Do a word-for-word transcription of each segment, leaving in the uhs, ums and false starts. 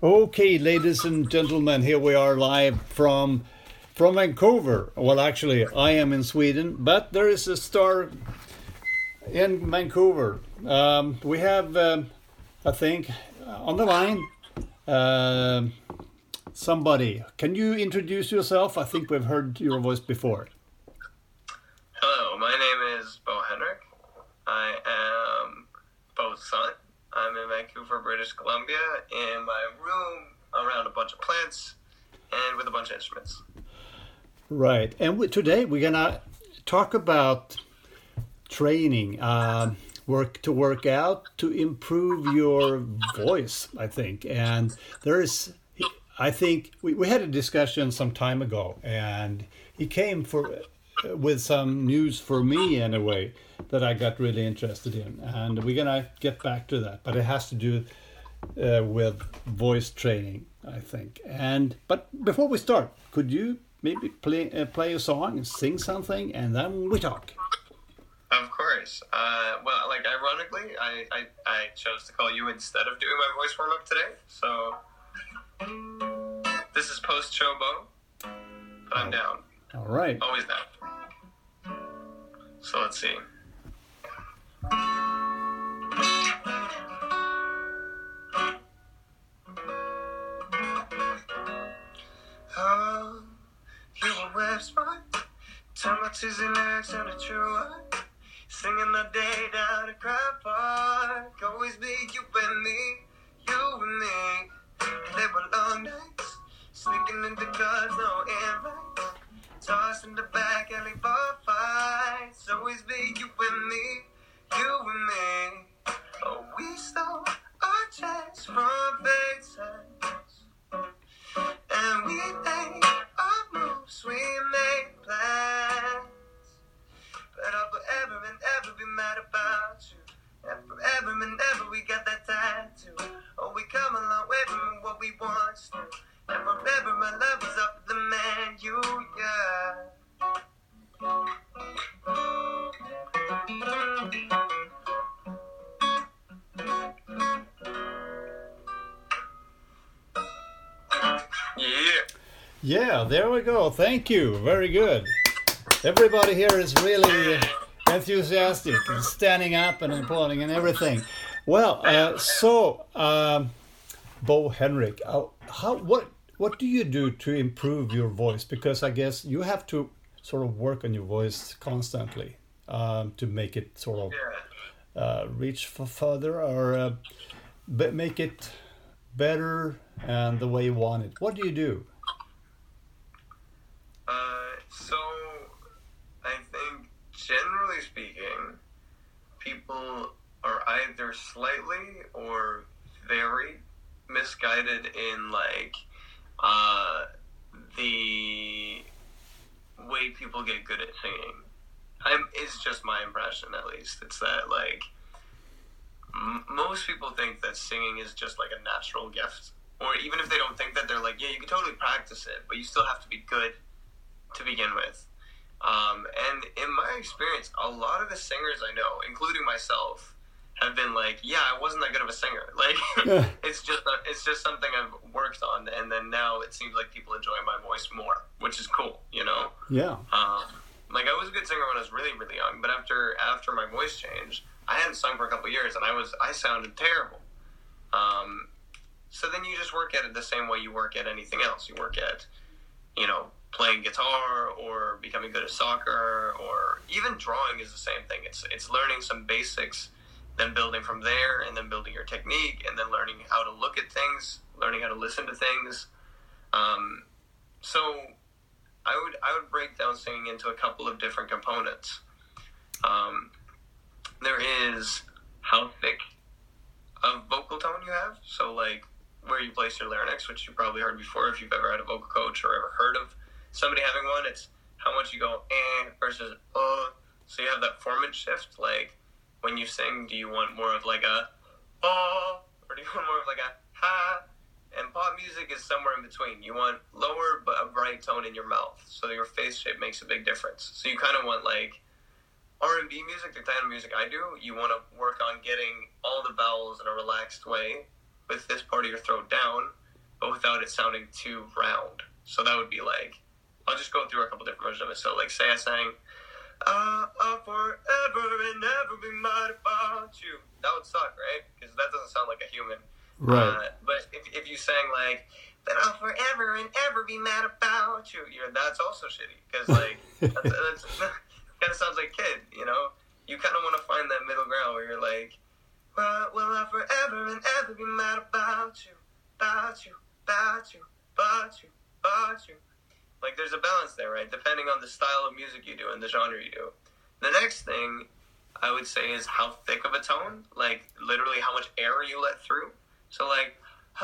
Okay, ladies and gentlemen, here we are live from from Vancouver. Well, actually, I am in Sweden, but there is a star in Vancouver. Um, we have, um, I think, on the line, uh, somebody. Can you introduce yourself? I think we've heard your voice before. Hello, my name is Bo Henrik. I am Bo's son. I'm in Vancouver, British Columbia, in my room around a bunch of plants and with a bunch of instruments. Right, and we, today we're gonna talk about training, uh, work to work out to improve your voice, I think. And there is, I think we, we had a discussion some time ago, and he came for with some news for me in a way that I got really interested in, and we're gonna get back to that. But it has to do uh, with voice training, I think. And but before we start, could you maybe play uh, play a song and sing something, and then we talk? Of course. Uh, well, like ironically, I, I I chose to call you instead of doing my voice warm up today. So this is post show Bo, but I'm down. All right. Always down. So let's see. Oh, you were web smart. Turn my cheesy lyrics into true art. Singing the day down at Crowd Park. Always be you and me, you and me. They were long nights, sneaking into cars, no invites. Tossing the back alley for fights. Always be you and me, you and me. Oh, we stole our chance from fate's hands. And we made our moves, we made plans. But I'll forever and ever be mad about you. And forever and ever we got that tattoo. Oh, we come a long way from what we once knew. And forever my love is up to the man you got. Yeah. Yeah, there we go. Thank you. Very good. Everybody here is really enthusiastic and standing up and applauding and everything. Well, uh, so um, Bo Henrik, uh, how what what do you do to improve your voice? Because I guess you have to sort of work on your voice constantly um, to make it sort of uh, reach for further or uh, be- make it better and the way you want it. What do you do? Uh, so I think generally speaking, people are either slightly or very misguided in like uh, the way people get good at singing. I'm, it's just my impression, at least. It's that like m- most people think that singing is just like a natural gift, or even if they don't think that, they're like, yeah, you can totally practice it, but you still have to be good to begin with. Um, and in my experience, a lot of the singers I know, including myself, have been like, yeah, I wasn't that good of a singer. Like, Yeah. it's just a, it's just something I've worked on, and then now it seems like people enjoy my voice more, which is cool, you know? Yeah. Um, like, I was a good singer when I was really, really young, but after after my voice changed, I hadn't sung for a couple of years, and I was I sounded terrible. Um, so then you just work at it the same way you work at anything else. You work at, you know, playing guitar or becoming good at soccer, or even drawing is the same thing. It's it's learning some basics, then building from there, and then building your technique, and then learning how to look at things, learning how to listen to things. Um, so I would I would break down singing into a couple of different components. Um, there is how thick of vocal tone you have, so like where you place your larynx, which you probably heard before if you've ever had a vocal coach or ever heard of somebody having one. It's how much you go eh versus uh. So you have that formant shift. Like when you sing, do you want more of like a oh, or do you want more of like a ha? And pop music is somewhere in between. You want lower but a bright tone in your mouth, so your face shape makes a big difference. So you kind of want like R and B music, the kind of music I do, you want to work on getting all the vowels in a relaxed way with this part of your throat down, but without it sounding too round. So that would be like, I'll just go through a couple different versions of it. So like, say I sang, uh, I'll forever and ever be mad about you. That would suck, right? Because that doesn't sound like a human. Right. Uh, but if if you sang like, then I'll forever and ever be mad about you, you know, that's also shitty. Because like, that's, that's kind of sounds like kid, you know? You kind of want to find that middle ground where you're like, well, well, I'll forever and ever be mad about you, about you, about you, about you, about you. Like, there's a balance there, right? Depending on the style of music you do and the genre you do. The next thing I would say is how thick of a tone, like literally how much air you let through. So like,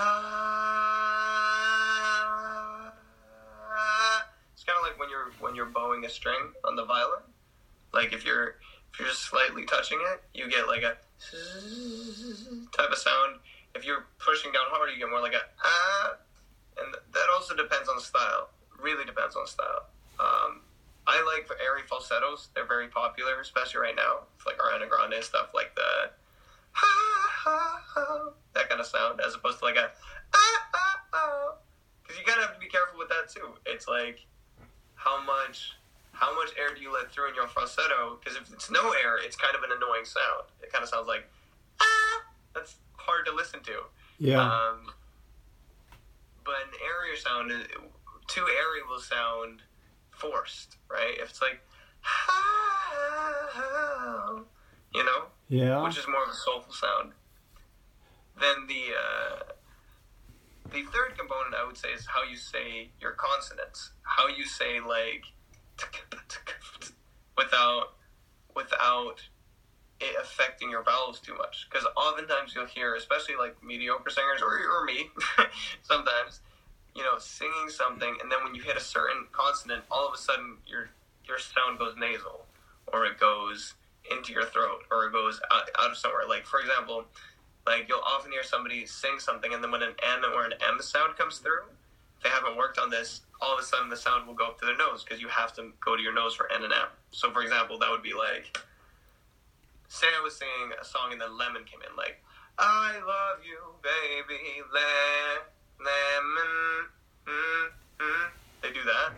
ah, it's kind of like when you're when you're bowing a string on the violin. Like if you're if you're just slightly touching it, you get like a type of sound. If you're pushing down hard, you get more like a ah, and that also depends on style. Really depends on style. Um, I like airy falsettos. They're very popular, especially right now. It's like Ariana Grande stuff, like the ha ha ha, that kind of sound, as opposed to like a ah ah ah. Because you kind of have to be careful with that too. It's like how much how much air do you let through in your falsetto? Because if it's no air, it's kind of an annoying sound. It kind of sounds like ah. That's hard to listen to. Yeah. Um, but an airier sound, too airy will sound forced, right? If it's like, you know, yeah, which is more of a soulful sound. Then the uh, the third component I would say is how you say your consonants, how you say like without without it affecting your vowels too much. Because oftentimes you'll hear, especially like mediocre singers or or me, sometimes, you know, singing something, and then when you hit a certain consonant, all of a sudden your your sound goes nasal, or it goes into your throat, or it goes out, out of somewhere. Like, for example, like you'll often hear somebody sing something, and then when an N or an M sound comes through, if they haven't worked on this, all of a sudden the sound will go up to their nose, because you have to go to your nose for N and M. So, for example, that would be like, say I was singing a song and then Lemon came in, like, I love you, baby, le- lemon, mm, mm. They do that.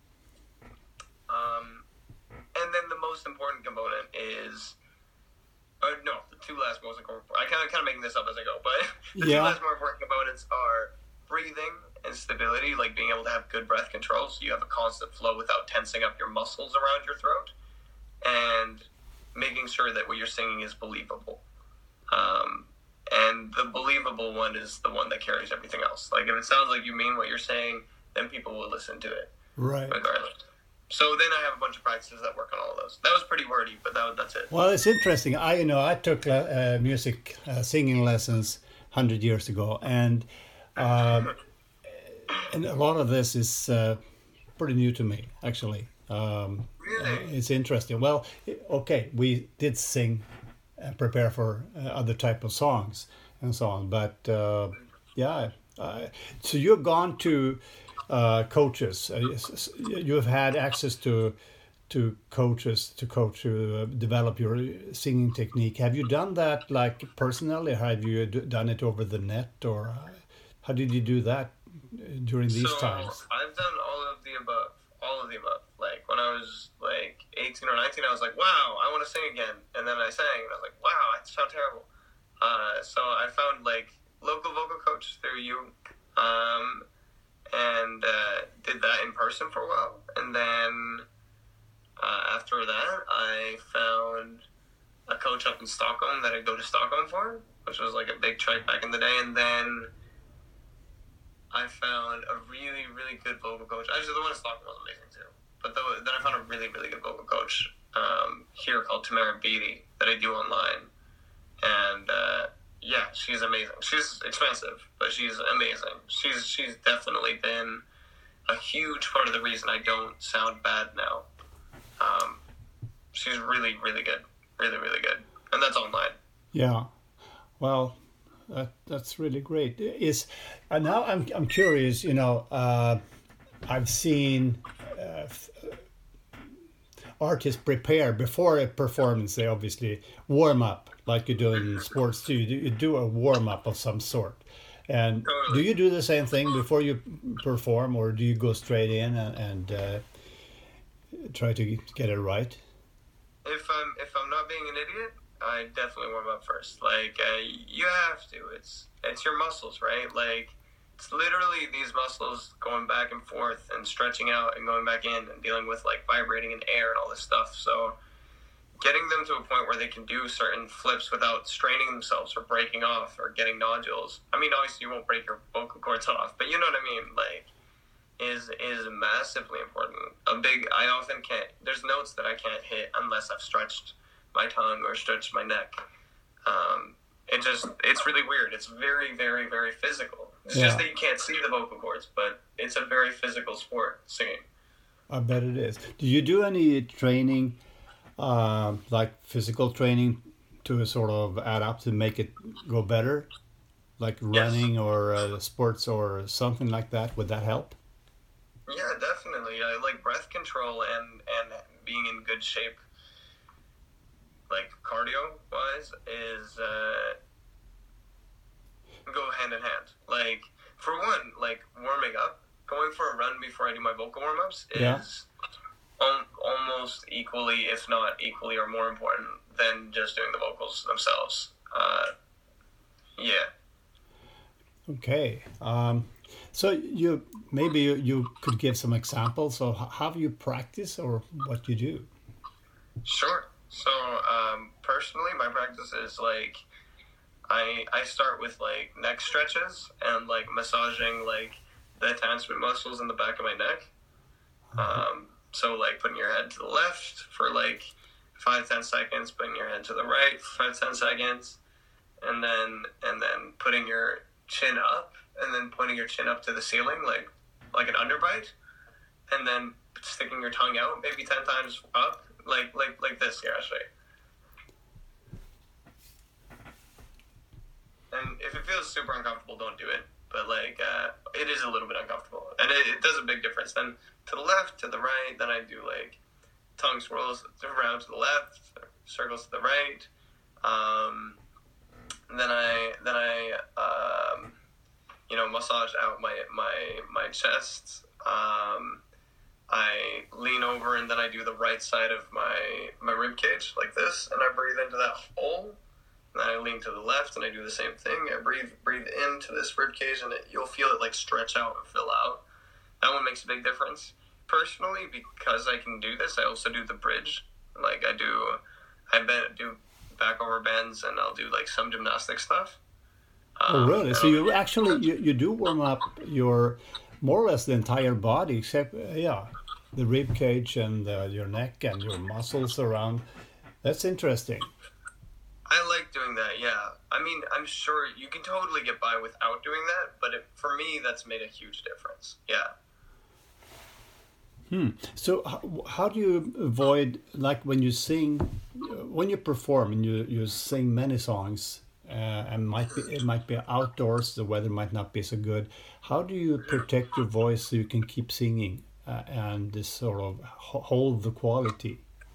Um, and then the most important component is, or no, the two last most important, I kind of kind of making this up as I go, but the yeah. two last more important components are breathing and stability, like being able to have good breath control, so you have a constant flow without tensing up your muscles around your throat, and making sure that what you're singing is believable. Um, and the believable one is the one that carries everything else. Like, if it sounds like you mean what you're saying, then people will listen to it. Right. Regardless. So then I have a bunch of practices that work on all of those. That was pretty wordy, but that, that's it. Well, it's interesting. I, you know, I took uh, music uh, singing lessons one hundred years ago, and um, and a lot of this is uh, pretty new to me, actually. Um, Really? uh, it's interesting. Well, okay, we did sing and prepare for uh, other type of songs and so on, but uh, yeah. Uh, so you've gone to uh, coaches. Uh, you've had access to to coaches to coach to uh, develop your singing technique. Have you done that like personally? Have you d- done it over the net, or uh, how did you do that during these so, times? I've done all of the above. All of the above. Like, when I was like eighteen or nineteen, I was like, wow, I want to sing again. And then I sang, and I was like, wow, I sound terrible. Uh, so I found like local vocal coach through you, um, and uh, did that in person for a while. And then uh, after that, I found a coach up in Stockholm that I'd go to Stockholm for, which was like a big trek back in the day. And then I found a really, really good vocal coach. Actually, the one in Stockholm was amazing too. But the, then I found a really, really good vocal coach um, here called Tamara Beatty that I do online. And uh, yeah, she's amazing. She's expensive, but she's amazing. She's she's definitely been a huge part of the reason I don't sound bad now. Um, she's really, really good. Really, really good. And that's online. Yeah. Well, that that's really great. Is and now I'm I'm curious. You know, uh, I've seen uh, artists prepare before a performance. They obviously warm up like you do in sports too. You do, you do a warm up of some sort, And do Totally. you do the same thing before you perform, or do you go straight in and, and uh, try to get it right? If I'm if I'm not being an idiot, I definitely warm up first. Like uh, you have to. It's it's your muscles, right? Like it's literally these muscles going back and forth and stretching out and going back in and dealing with like vibrating in air and all this stuff. So getting them to a point where they can do certain flips without straining themselves or breaking off or getting nodules. I mean, obviously you won't break your vocal cords off, but you know what I mean. Like is is massively important. A big I often can't. There's notes that I can't hit unless I've stretched my tongue or stretched my neck. Um, it just it's really weird. It's very very very physical. It's Yeah, just that you can't see the vocal cords, but it's a very physical sport, singing. I bet it is. Do you do any training, uh, like physical training, to sort of add up to make it go better, like Yes. running or uh, sports or something like that? Would that help? Yeah, definitely. I like breath control and and being in good shape, like cardio wise, is uh, go hand in hand. Like for one, like warming up, going for a run before I do my vocal warm ups Yeah. is al- almost equally, if not equally, or more important than just doing the vocals themselves. Uh, yeah. Okay. Um, so you maybe you, you could give some examples of h- how you practice or what you do. Sure. So, um, personally, my practice is like I I start with like neck stretches and like massaging like the attachment muscles in the back of my neck. Um, so like putting your head to the left for like five ten seconds, putting your head to the right for five ten seconds, and then and then putting your chin up and then pointing your chin up to the ceiling like like an underbite, and then sticking your tongue out maybe ten times up like like like this here actually. And if it feels super uncomfortable, don't do it. But like uh, it is a little bit uncomfortable, and it, it does a big difference. Then to the left, to the right. Then I do like tongue swirls around to the left, circles to the right. Um, then I then I um, you know massage out my my my chest. Um, I lean over and then I do the right side of my my rib cage like this, and I breathe into that hole. And then I lean to the left and I do the same thing. I breathe breathe into this rib cage, and it, you'll feel it like stretch out and fill out. That one makes a big difference. Personally, because I can do this, I also do the bridge. Like I do, I bet do back over bends, and I'll do like some gymnastic stuff. Oh, Um, really? and So I'll, you actually you, you do warm up your more or less the entire body, except uh, yeah, the rib cage and uh, your neck and your muscles around. That's interesting. I like doing that. Yeah, I mean, I'm sure you can totally get by without doing that, but it, for me, that's made a huge difference. Yeah. Hmm. So how, how do you avoid, like when you sing, uh, when you perform and you, you sing many songs, uh, and might be it might be outdoors, the weather might not be so good. How do you protect your voice so you can keep singing uh, and this sort of ho- hold the quality?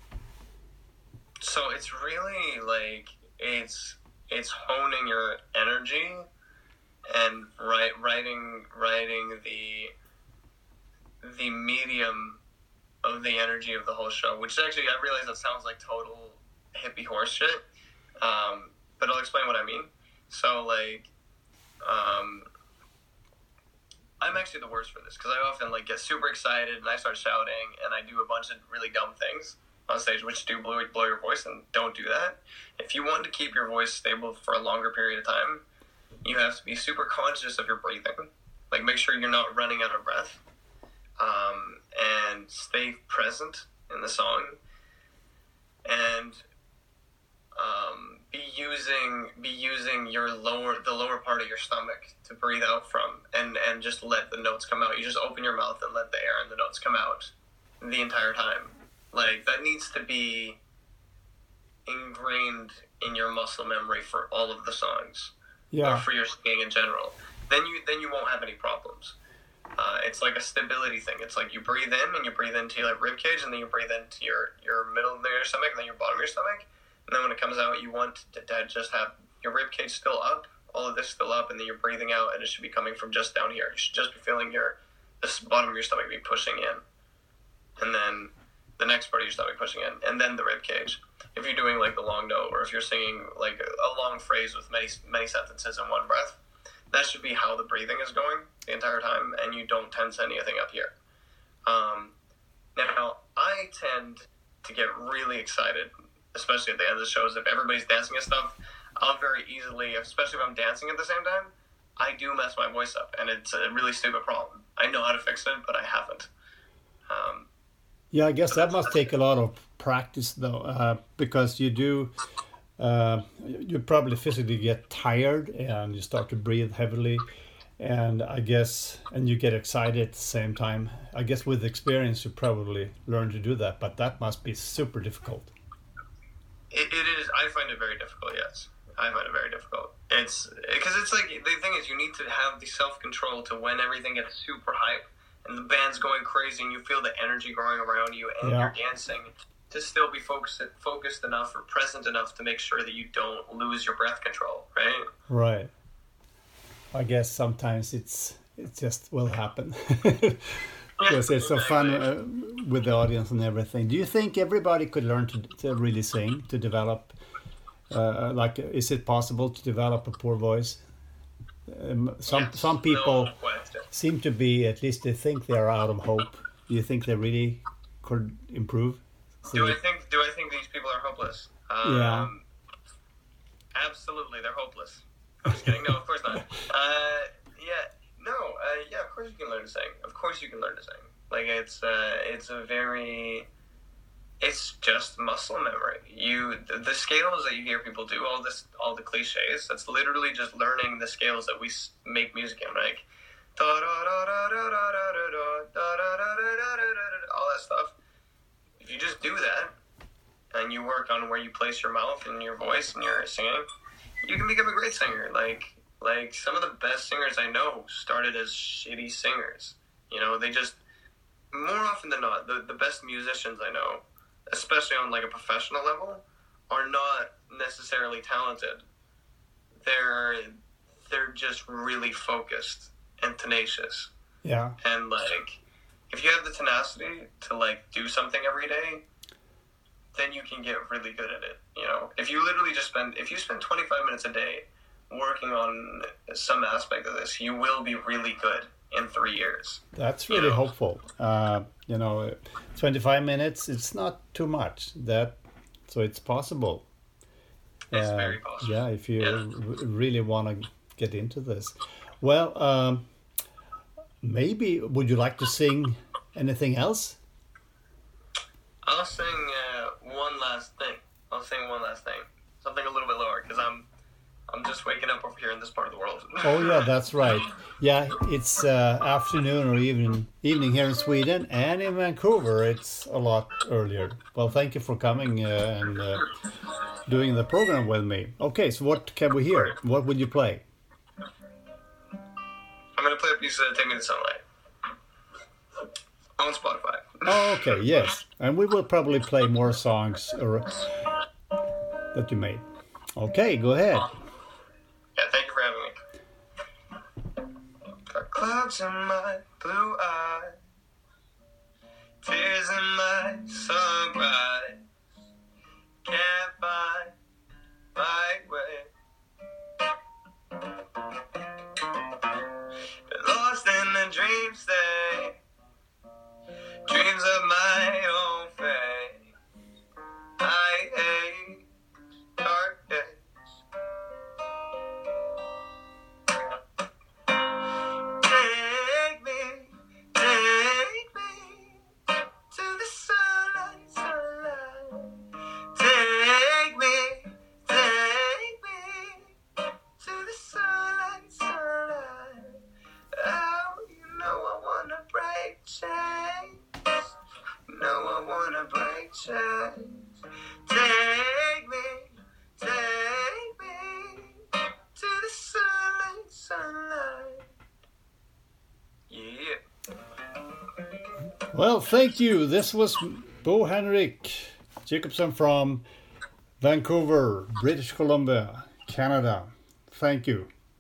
So it's really like it's it's honing your energy and write, writing writing the the medium of the energy of the whole show. Which actually, I realize that sounds like total hippie horse shit, um, but I'll explain what I mean. So like, um, I'm actually the worst for this because I often like get super excited and I start shouting and I do a bunch of really dumb things on stage, which do blow, blow your voice, and don't do that. If you want to keep your voice stable for a longer period of time, you have to be super conscious of your breathing. Like, make sure you're not running out of breath, um, and stay present in the song, and um, be using be using your lower the lower part of your stomach to breathe out from, and and just let the notes come out. You just open your mouth and let the air and the notes come out the entire time. Like, that needs to be ingrained in your muscle memory for all of the songs, or Yeah. for your singing in general. Then you then you won't have any problems. Uh, it's like a stability thing. It's like you breathe in and you breathe into your rib cage, and then you breathe into your, your middle of your stomach, and then your bottom of your stomach. And then when it comes out, you want to, to just have your rib cage still up all of this still up, and then you're breathing out, and it should be coming from just down here. You should just be feeling your the bottom of your stomach be pushing in, and then the next part of your stomach pushing in, and then the rib cage. If you're doing like the long note, or if you're singing like a long phrase with many many sentences in one breath, that should be how the breathing is going the entire time, and you don't tense anything up here. Um, now, I tend to get really excited, especially at the end of the shows. If everybody's dancing and stuff, I'll very easily, especially if I'm dancing at the same time, I do mess my voice up, and it's a really stupid problem. I know how to fix it, but I haven't. Um, yeah, I guess that must take a lot of practice, though, uh, because you do, uh, you probably physically get tired, and you start to breathe heavily, and I guess, and you get excited at the same time. I guess with experience, you probably learn to do that, but that must be super difficult. It, it is. I find it very difficult, yes. I find it very difficult. It's because it's like, the thing is, you need to have the self-control to when everything gets super hype and the band's going crazy and you feel the energy growing around you and yeah. you're dancing, to still be focused focused enough or present enough to make sure that you don't lose your breath control, right? Right. I guess sometimes it's it just will happen. Because it's so fun uh, with the audience and everything. Do you think everybody could learn to, to really sing, to develop, uh, like, is it possible to develop a poor voice? Um, some yes, some people no seem to be, at least they think they're out of hope. Do you think they really could improve? So do I think Do I think these people are hopeless? Um, yeah. Absolutely, they're hopeless. I'm just kidding. No, of course not. Uh, yeah. No, uh, yeah, of course you can learn to sing. Of course you can learn to sing. Like, it's uh, it's a very, it's just muscle memory. You, the, the scales that you hear people do, all this, all the cliches, that's literally just learning the scales that we make music in, like, all that stuff. If you just do that, and you work on where you place your mouth and your voice and your singing, you can become a great singer. Like, Like, some of the best singers I know started as shitty singers. You know, they just, more often than not, the, the best musicians I know, especially on, like, a professional level, are not necessarily talented. They're, they're just really focused and tenacious. Yeah. And, like, if you have the tenacity to, like, do something every day, then you can get really good at it, you know? If you literally just spend, if you spend twenty-five minutes a day working on some aspect of this, you will be really good in three years. That's really you know? hopeful. Uh, you know, twenty-five minutes, it's not too much. That so it's possible. It's uh, very possible. Yeah, if you yeah. r- really want to get into this. Well, um, maybe, would you like to sing anything else? I'll sing uh, one last thing. I'll sing one last thing. Something a little bit lower, because I'm I'm just waking up over here in this part of the world. Oh yeah, that's right. Yeah, it's uh, afternoon or even evening here in Sweden, and in Vancouver it's a lot earlier. Well, thank you for coming uh, and uh, doing the program with me. Okay, so what can we hear? What would you play? I'm gonna play a piece of "Take Me to Sunlight" on Spotify. Oh, okay, yes, and we will probably play more songs or, that you made. Okay, go ahead. Yeah, thank you for having me. Got clouds in my blue eyes, tears in my sunrise, can't find my way. Been lost in the dream state, dreams of my own fate. I hate dark days. Take me, take me to the sunlight, sunlight. Take me, take me to the sunlight, sunlight. Oh, you know I wanna break chains. You know I wanna break chains. Take me, take me to the sunlight, sunlight. Yeah. Well, thank you. This was Bo Henrik Jacobson from Vancouver, British Columbia, Canada. Thank you.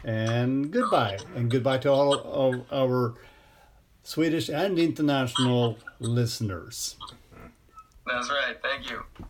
And goodbye. And goodbye to all of our Swedish and international listeners. That's right. Thank you.